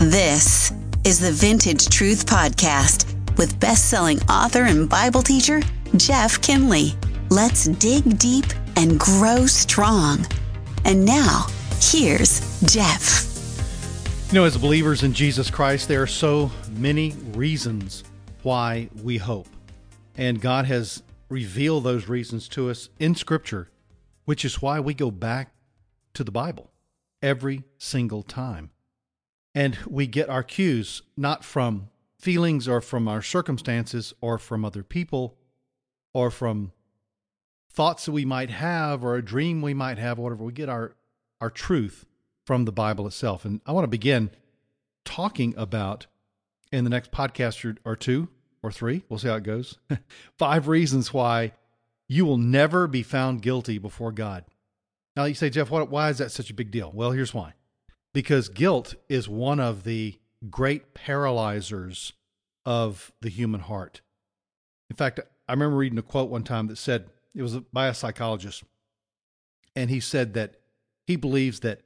This is the Vintage Truth Podcast with best-selling author and Bible teacher, Jeff Kinley. Let's dig deep and grow strong. And now, here's Jeff. You know, as believers in Jesus Christ, there are so many reasons why we hope. And God has revealed those reasons to us in Scripture, which is why we go back to the Bible every single time. And we get our cues not from feelings or from our circumstances or from other people or from thoughts that we might have or a dream we might have, or whatever. We get our truth from the Bible itself. And I want to begin talking about, in the next podcast or two or three, we'll see how it goes, 5 reasons why you will never be found guilty before God. Now you say, Jeff, why is that such a big deal? Well, here's why. Because guilt is one of the great paralyzers of the human heart. In fact, I remember reading a quote one time that said, it was by a psychologist, and he said that he believes that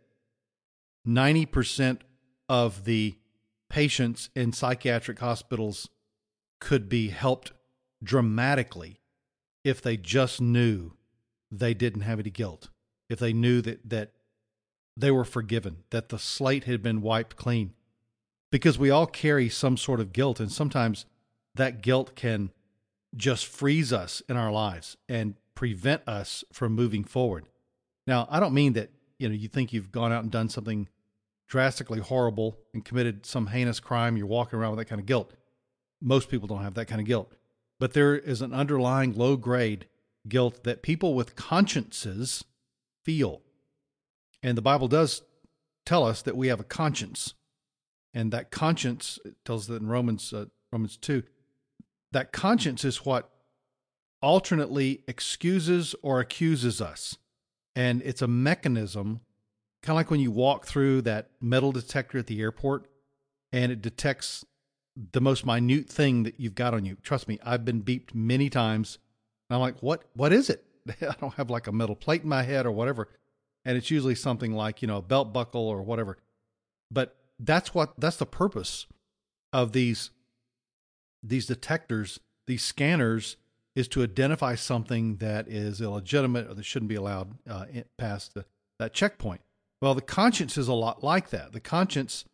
90% of the patients in psychiatric hospitals could be helped dramatically if they just knew they didn't have any guilt, if they knew that they were forgiven, that the slate had been wiped clean. Because we all carry some sort of guilt, and sometimes that guilt can just freeze us in our lives and prevent us from moving forward. Now, I don't mean that, you think you've gone out and done something drastically horrible and committed some heinous crime, you're walking around with that kind of guilt. Most people don't have that kind of guilt. But there is an underlying low-grade guilt that people with consciences feel. And the Bible does tell us that we have a conscience. And that conscience, it tells us that in Romans 2, that conscience is what alternately excuses or accuses us. And it's a mechanism, kind of like when you walk through that metal detector at the airport and it detects the most minute thing that you've got on you. Trust me, I've been beeped many times. And I'm like, what is it? I don't have like a metal plate in my head or whatever. And it's usually something like, a belt buckle or whatever. But that's the purpose of these detectors, these scanners, is to identify something that is illegitimate or that shouldn't be allowed past that checkpoint. Well, the conscience is a lot like that. The conscience,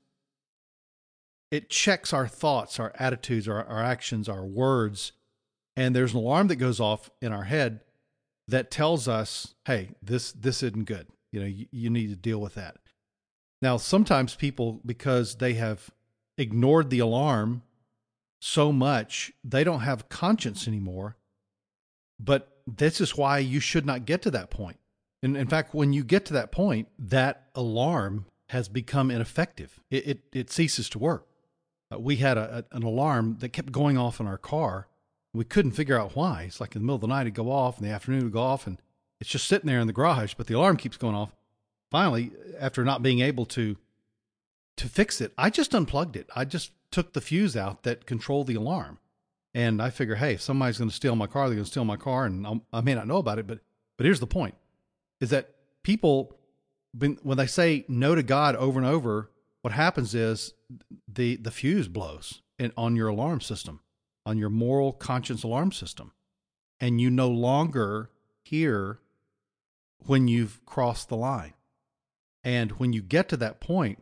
it checks our thoughts, our attitudes, our actions, our words. And there's an alarm that goes off in our head that tells us, hey, this isn't good. You need to deal with that. Now, sometimes people, because they have ignored the alarm so much, they don't have conscience anymore. But this is why you should not get to that point. And in fact, when you get to that point, that alarm has become ineffective. It ceases to work. We had an alarm that kept going off in our car. We couldn't figure out why. It's like in the middle of the night it'd go off, in the afternoon it'd go off, and it's just sitting there in the garage, but the alarm keeps going off. Finally, after not being able to fix it, I just unplugged it. I just took the fuse out that controlled the alarm. And I figure, hey, if somebody's going to steal my car, they're going to steal my car, and I may not know about it, but here's the point, is that people, when they say no to God over and over, what happens is the fuse blows on your alarm system, on your moral conscience alarm system, and you no longer hear when you've crossed the line. And when you get to that point,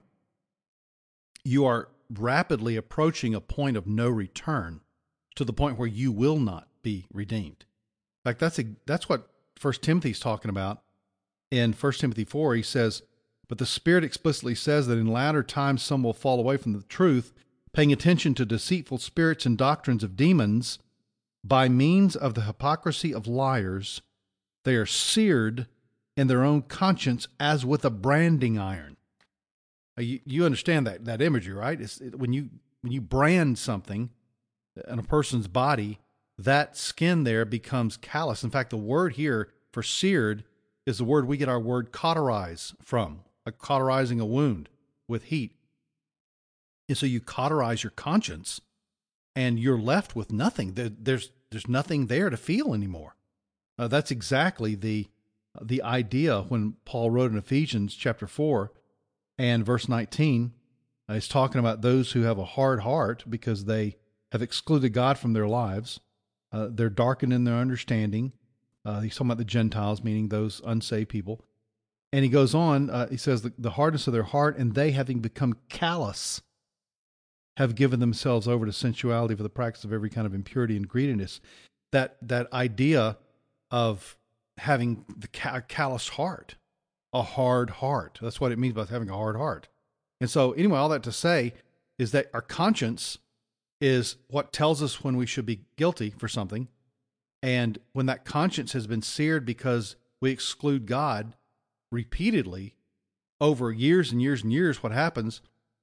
you are rapidly approaching a point of no return, to the point where you will not be redeemed. In fact, that's what 1 Timothy's talking about. In 1 Timothy 4, he says, but the Spirit explicitly says that in latter times some will fall away from the truth, paying attention to deceitful spirits and doctrines of demons. By means of the hypocrisy of liars, they are seared in their own conscience as with a branding iron. You understand that imagery, right? When you brand something in a person's body, that skin there becomes callous. In fact, the word here for seared is the word we get our word cauterize from, like cauterizing a wound with heat. And so you cauterize your conscience, and you're left with nothing. There's nothing there to feel anymore. That's exactly the idea when Paul wrote in Ephesians chapter 4 and verse 19, He's talking about those who have a hard heart because they have excluded God from their lives. They're darkened in their understanding. He's talking about the Gentiles, meaning those unsaved people. And he goes on, he says, the hardness of their heart, and they, having become callous, have given themselves over to sensuality for the practice of every kind of impurity and greediness. That idea of having the callous heart, a hard heart. That's what it means by having a hard heart. And so anyway, all that to say is that our conscience is what tells us when we should be guilty for something. And when that conscience has been seared because we exclude God repeatedly over years and years and years, what happens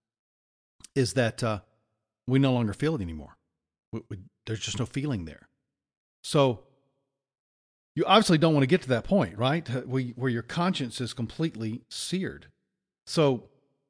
is that we no longer feel it anymore. There's just no feeling there. So you obviously don't want to get to that point, right? Where your conscience is completely seared. So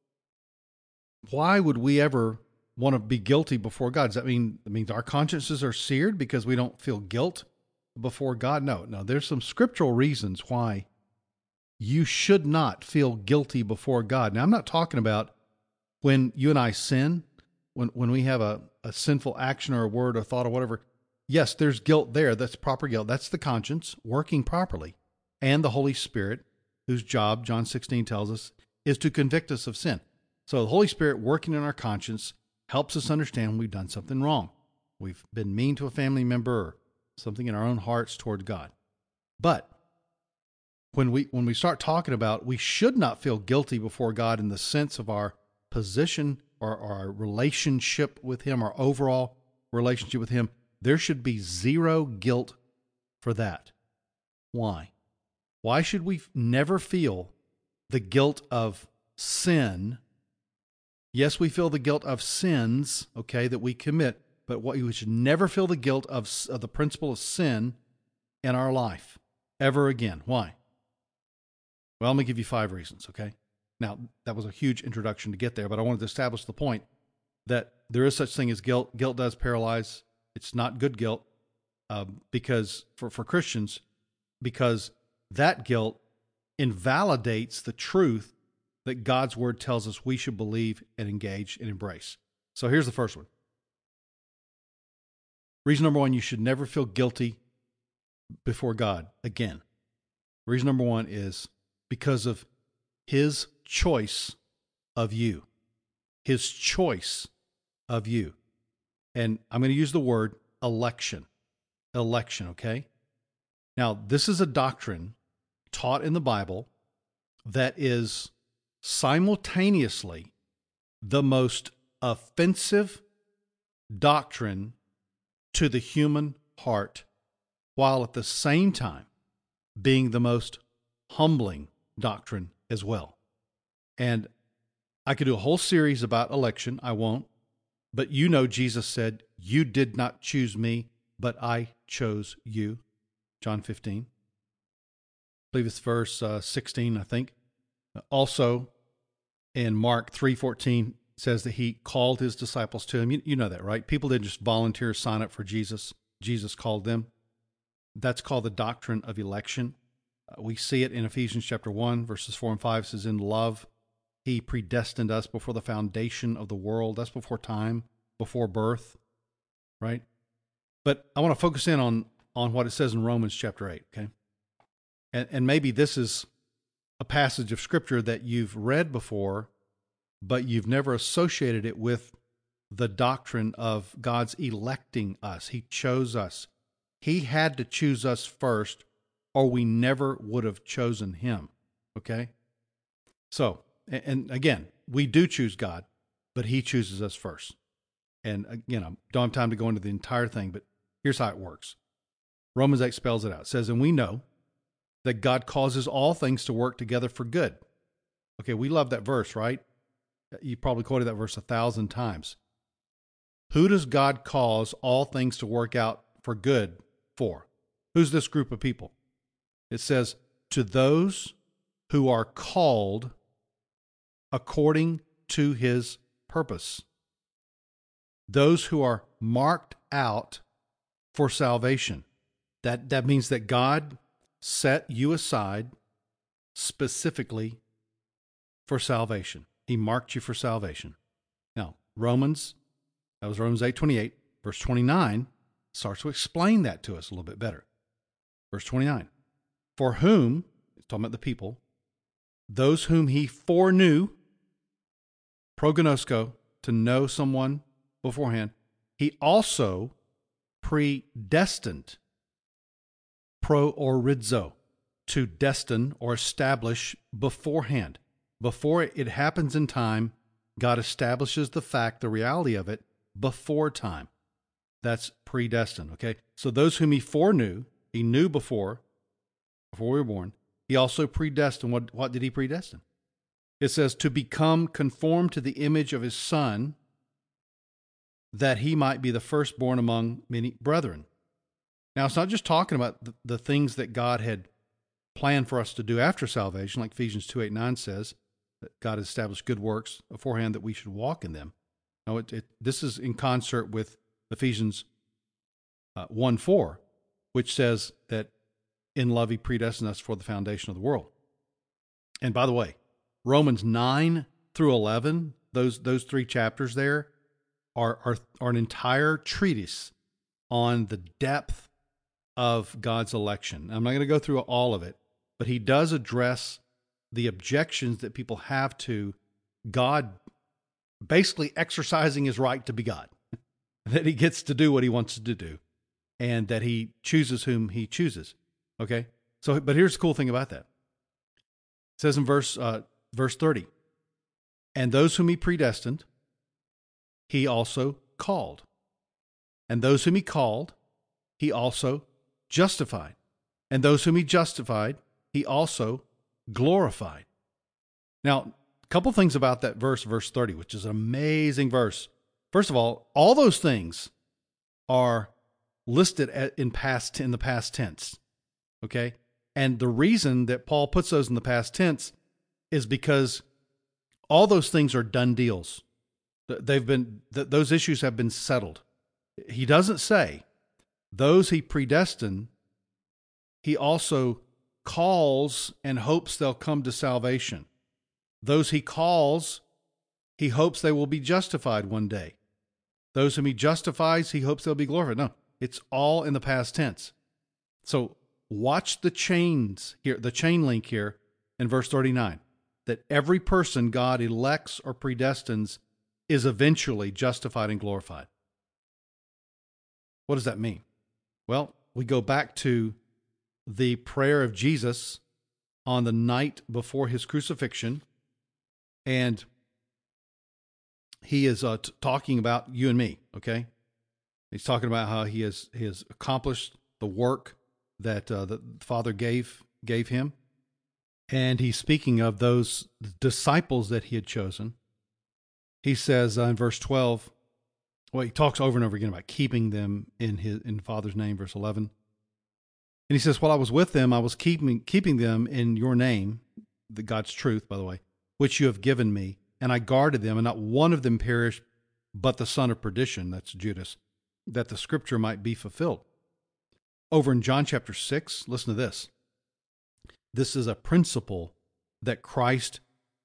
why would we ever want to be guilty before God? Does that mean our consciences are seared because we don't feel guilt before God? No. There's some scriptural reasons why you should not feel guilty before God. Now, I'm not talking about when you and I sin, when we have a sinful action or a word or thought or whatever. Yes, there's guilt there. That's proper guilt. That's the conscience working properly. And the Holy Spirit, whose job, John 16 tells us, is to convict us of sin. So the Holy Spirit working in our conscience helps us understand when we've done something wrong. We've been mean to a family member or something in our own hearts toward God. But when we start talking about we should not feel guilty before God in the sense of our position or our relationship with Him, our overall relationship with Him, there should be zero guilt for that. Why? Why should we never feel the guilt of sin? Yes, we feel the guilt of sins, okay, that we commit, but we should never feel the guilt of the principle of sin in our life ever again. Why? Well, let me give you 5 reasons, okay? Now, that was a huge introduction to get there, but I wanted to establish the point that there is such thing as guilt. Guilt does paralyze. It's not good guilt because for Christians, because that guilt invalidates the truth that God's word tells us we should believe and engage and embrace. So here's the first one. Reason number 1, you should never feel guilty before God again. Reason number 1 is because of His choice of you. His choice of you. And I'm going to use the word election. Election, okay? Now, this is a doctrine taught in the Bible that is simultaneously the most offensive doctrine to the human heart, while at the same time being the most humbling doctrine as well. And I could do a whole series about election. I won't. But you know Jesus said, "You did not choose me, but I chose you." John 15. I believe it's verse 16, I think. Also, in Mark 3:14, says that He called His disciples to Him. You know that, right? People didn't just volunteer to sign up for Jesus. Jesus called them. That's called the doctrine of election. We see it in Ephesians chapter 1, verses 4 and 5. It says, "In love, He predestined us before the foundation of the world." That's before time, before birth, right? But I want to focus in on what it says in Romans chapter 8, okay? And maybe this is a passage of Scripture that you've read before, but you've never associated it with the doctrine of God's electing us. He chose us. He had to choose us first, or we never would have chosen Him, okay? So, and again, we do choose God, but He chooses us first. And again, I don't have time to go into the entire thing, but here's how it works. Romans 8 spells it out. It says, "And we know that God causes all things to work together for good." Okay, we love that verse, right? You probably quoted that verse 1,000 times. Who does God cause all things to work out for good for? Who's this group of people? It says, "To those who are called according to His purpose." Those who are marked out for salvation. That means that God set you aside specifically for salvation. He marked you for salvation. Romans 8:28. Verse 29 starts to explain that to us a little bit better. Verse 29, for whom, it's talking about the people, those whom he foreknew, prognosko, to know someone beforehand, he also predestined, proorizo, to destine or establish beforehand. Before it happens in time, God establishes the fact, the reality of it, before time. That's predestined, okay? So those whom he foreknew, he knew before we were born, he also predestined. What did he predestine? It says, to become conformed to the image of his Son, that he might be the firstborn among many brethren. Now, it's not just talking about the things that God had planned for us to do after salvation, like Ephesians 2:8-9 says, that God has established good works beforehand that we should walk in them. No, this is in concert with Ephesians 1:4, which says that in love he predestined us for the foundation of the world. And by the way, Romans 9-11, those three chapters there are an entire treatise on the depth of God's election. I'm not going to go through all of it, but he does address the objections that people have to God basically exercising his right to be God, that he gets to do what he wants to do, and that he chooses whom he chooses. Okay? So, but here's the cool thing about that. It says in verse 30, and those whom he predestined, he also called. And those whom he called, he also justified. And those whom he justified, he also glorified. Now, a couple things about that verse 30, which is an amazing verse. First of all those things are listed in the past tense. Okay? And the reason that Paul puts those in the past tense is because all those things are done deals. Those issues have been settled. He doesn't say those he predestined, he also calls and hopes they'll come to salvation. Those he calls, he hopes they will be justified one day. Those whom he justifies, he hopes they'll be glorified. No, it's all in the past tense. So watch the chains here, the chain link here in verse 39, that every person God elects or predestines is eventually justified and glorified. What does that mean? Well, we go back to the prayer of Jesus on the night before his crucifixion, and he is talking about you and me, okay? He's talking about how he has accomplished the work that the Father gave him, and he's speaking of those disciples that he had chosen. He says in verse 12, well, he talks over and over again about keeping them in Father's name, verse 11. And he says, while I was with them, I was keeping them in your name, the God's truth, by the way, which you have given me, and I guarded them, and not one of them perished, but the son of perdition, that's Judas, that the scripture might be fulfilled. Over in John chapter 6, listen to this. This is a principle that Christ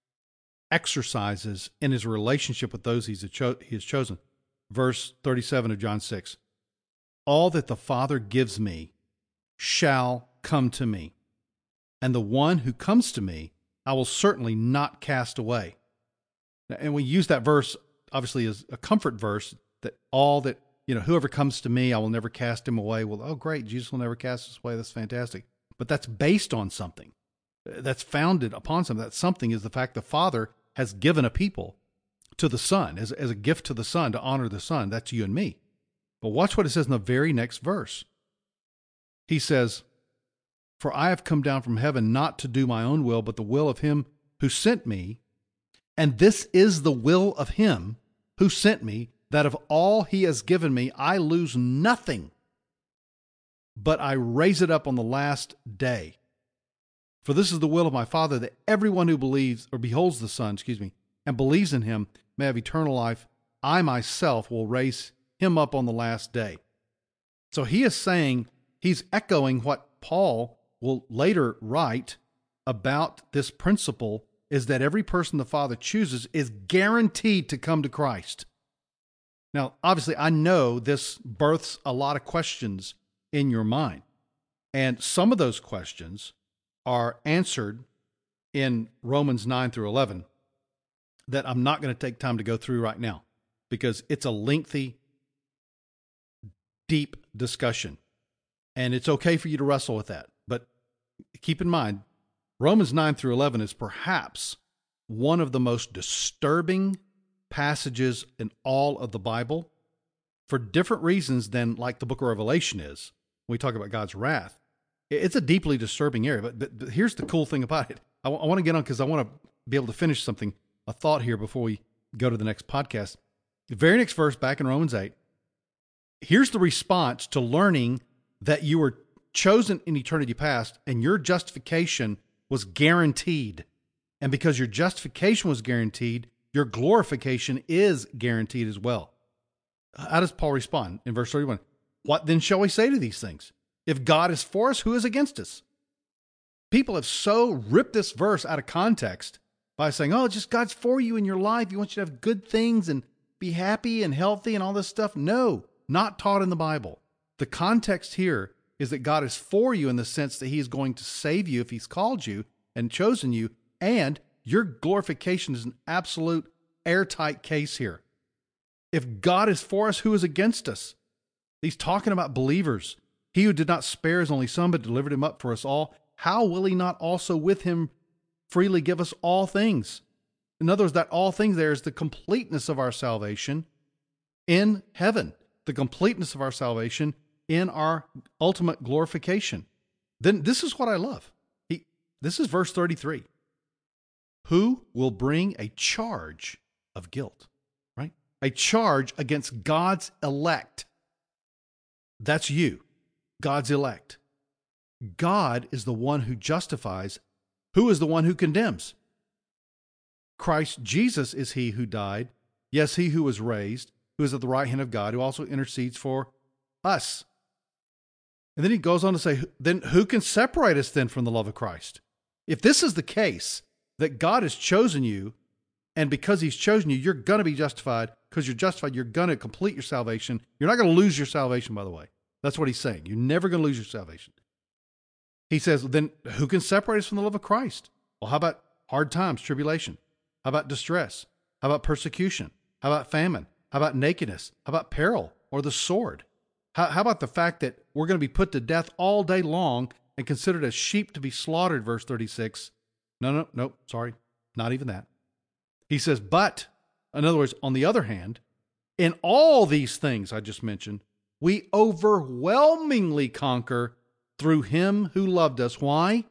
exercises in his relationship with those he has chosen. Verse 37 of John 6. All that the Father gives me shall come to me, and the one who comes to me I will certainly not cast away. And we use that verse, obviously, as a comfort verse, that whoever comes to me, I will never cast him away. Well, oh, great, Jesus will never cast us away. That's fantastic. But that's based on something. That's founded upon something. That something is the fact the Father has given a people to the Son, as a gift to the Son, to honor the Son. That's you and me. But watch what it says in the very next verse. He says, for I have come down from heaven not to do my own will, but the will of him who sent me. And this is the will of him who sent me, that of all he has given me, I lose nothing, but I raise it up on the last day. For this is the will of my Father, that everyone who believes or beholds the Son, and believes in him may have eternal life. I myself will raise him up on the last day. So he is saying, he's echoing what Paul will later write about this principle, is that every person the Father chooses is guaranteed to come to Christ. Now, obviously, I know this births a lot of questions in your mind. And some of those questions are answered in Romans 9 through 11 that I'm not going to take time to go through right now because it's a lengthy, deep discussion. And it's okay for you to wrestle with that. But keep in mind, Romans 9 through 11 is perhaps one of the most disturbing passages in all of the Bible for different reasons than like the book of Revelation is. When we talk about God's wrath, it's a deeply disturbing area. But here's the cool thing about it. I want to get on because I want to be able to finish a thought here before we go to the next podcast. The very next verse back in Romans 8, here's the response to learning that you were chosen in eternity past and your justification was guaranteed. And because your justification was guaranteed, your glorification is guaranteed as well. How does Paul respond in verse 31? What then shall we say to these things? If God is for us, who is against us? People have so ripped this verse out of context by saying, oh, just God's for you in your life. He wants you to have good things and be happy and healthy and all this stuff. No, not taught in the Bible. The context here is that God is for you in the sense that he is going to save you if he's called you and chosen you, and your glorification is an absolute airtight case here. If God is for us, who is against us? He's talking about believers. He who did not spare his only son, but delivered him up for us all, how will he not also with him freely give us all things? In other words, that all things there is the completeness of our salvation in heaven, the completeness of our salvation in our ultimate glorification. Then this is what I love. This is verse 33. Who will bring a charge of guilt, right? A charge against God's elect. That's you, God's elect. God is the one who justifies. Who is the one who condemns? Christ Jesus is he who died. Yes, he who was raised, who is at the right hand of God, who also intercedes for us. And then he goes on to say, then who can separate us then from the love of Christ? If this is the case, that God has chosen you, and because he's chosen you, you're going to be justified. Because you're justified, you're going to complete your salvation. You're not going to lose your salvation, by the way. That's what he's saying. You're never going to lose your salvation. He says, then who can separate us from the love of Christ? Well, how about hard times, tribulation? How about distress? How about persecution? How about famine? How about nakedness? How about peril or the sword? How about the fact that we're going to be put to death all day long and considered as sheep to be slaughtered, verse 36? No, sorry, not even that. He says, but, in other words, on the other hand, in all these things I just mentioned, we overwhelmingly conquer through him who loved us. Why?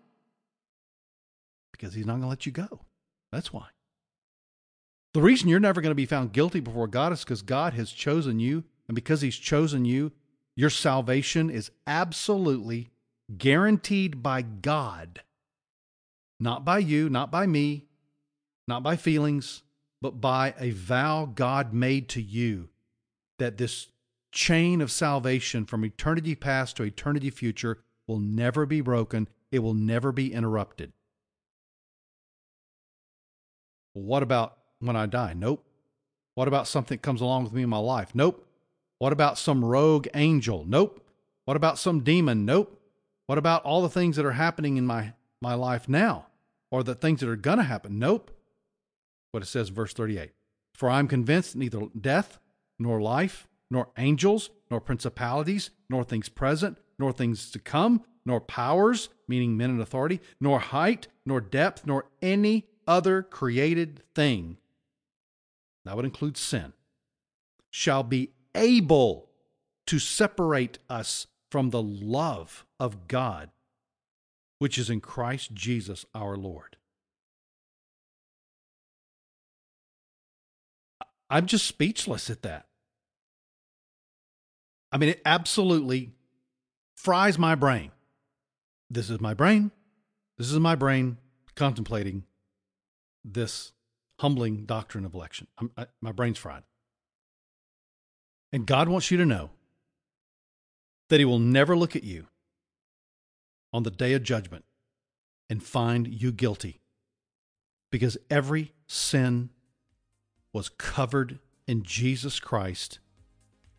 Because he's not going to let you go. That's why. The reason you're never going to be found guilty before God is because God has chosen you. And because he's chosen you, your salvation is absolutely guaranteed by God. Not by you, not by me, not by feelings, but by a vow God made to you that this chain of salvation from eternity past to eternity future will never be broken. It will never be interrupted. What about when I die? Nope. What about something that comes along with me in my life? Nope. What about some rogue angel? Nope. What about some demon? Nope. What about all the things that are happening in my life now? Or the things that are going to happen? Nope. What it says in verse 38. For I am convinced that neither death, nor life, nor angels, nor principalities, nor things present, nor things to come, nor powers, meaning men in authority, nor height, nor depth, nor any other created thing, that would include sin, shall be able to separate us from the love of God, which is in Christ Jesus our Lord. I'm just speechless at that. I mean, it absolutely fries my brain. This is my brain. This is my brain contemplating this humbling doctrine of election. My brain's fried. And God wants you to know that he will never look at you on the day of judgment and find you guilty, because every sin was covered in Jesus Christ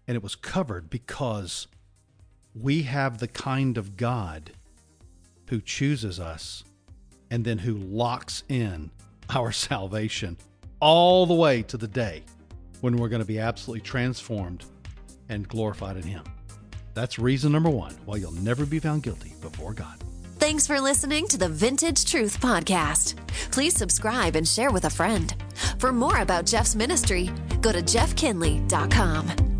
and it was covered because we have the kind of God who chooses us and then who locks in our salvation all the way to the day when we're going to be absolutely transformed and glorified in Him. That's reason number one why you'll never be found guilty before God. Thanks for listening to the Vintage Truth Podcast. Please subscribe and share with a friend. For more about Jeff's ministry, go to jeffkinley.com.